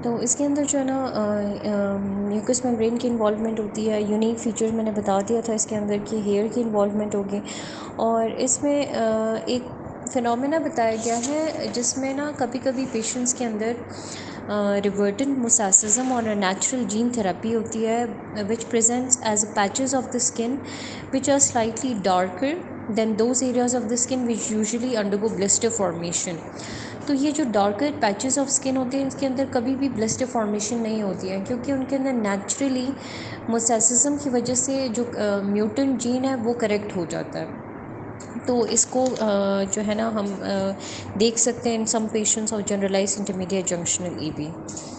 तो इसके अंदर जो है ना म्यूकस मेम्ब्रेन की इन्वॉल्वमेंट होती है। यूनिक फीचर्स मैंने बता दिया था इसके अंदर कि हेयर की इन्वॉल्वमेंट होगी, और इसमें एक फिनोमेना बताया गया है जिसमें ना कभी कभी पेशेंट्स के अंदर रिवर्टेंट मोसासिज्म और नेचुरल जीन थेरेपी होती है which presents as patches of the skin which are slightly darker than those areas of the skin which usually undergo blister formation. तो ये जो डार्कर पैचेस ऑफ स्किन होते हैं इसके अंदर कभी भी ब्लिस्टर फॉर्मेशन नहीं होती है, क्योंकि उनके अंदर नेचुरली मोसासिज्म की वजह से जो म्यूटेंट जीन है वो करेक्ट हो जाता है। तो इसको जो है ना हम देख सकते हैं in some patients of generalise intermediate junctional EB.